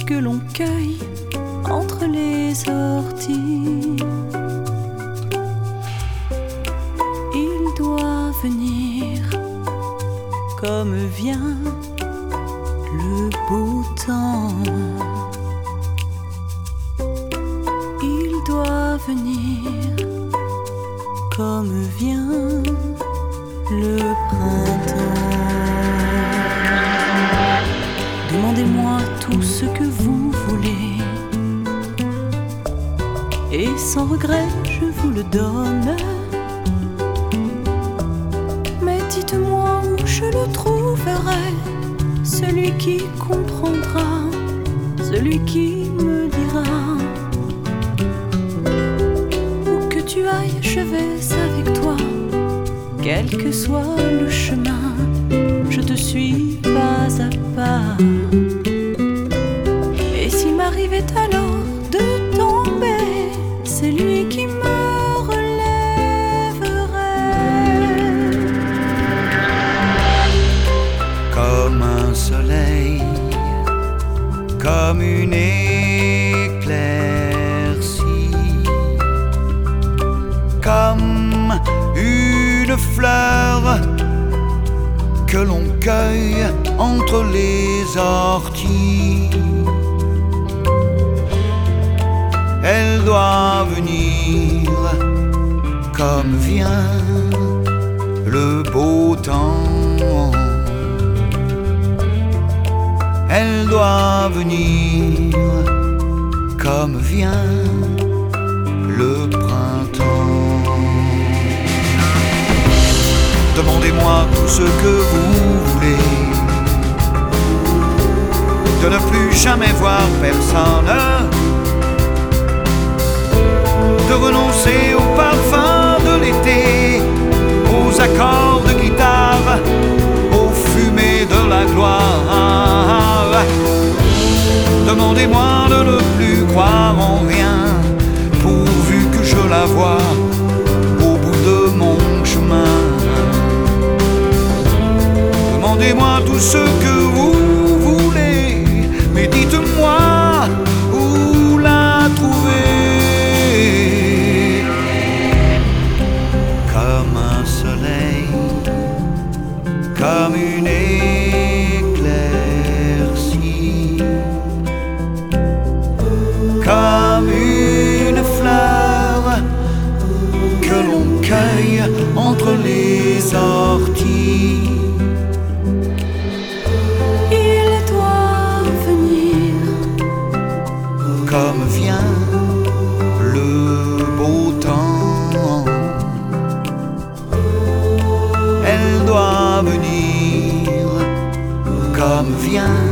que l'on cueille entre les orties. Il doit venir comme vient le beau temps. Il doit venir comme vient le printemps. Demandez-moi tout ce que vous voulez, et sans regret je vous le donne. Mais dites-moi où je le trouverai, celui qui comprendra, celui qui me dira. Où que tu ailles, je vais avec toi, quel que soit le chemin, je te suis pas à pas. Et s'il m'arrivait alors de tomber, c'est lui qui me relèverait. Comme un soleil, comme une éclaircie, comme une fleur que l'on cueille entre les orties. Elle doit venir comme vient le beau temps. Elle doit venir comme vient le printemps. Demandez-moi tout ce que vous voulez, de ne plus jamais voir personne, de renoncer au parfum de l'été, aux accords de guitare, aux fumées de la gloire. Demandez-moi de ne plus croire en rien, pourvu que je la vois au bout de mon chemin. Demandez-moi tout ce que vous voulez, mais dites-moi où la trouver. Comme un soleil, comme une éclaircie, comme une fleur que l'on cueille entre les orties. Comme vient le beau temps, elle doit venir comme vient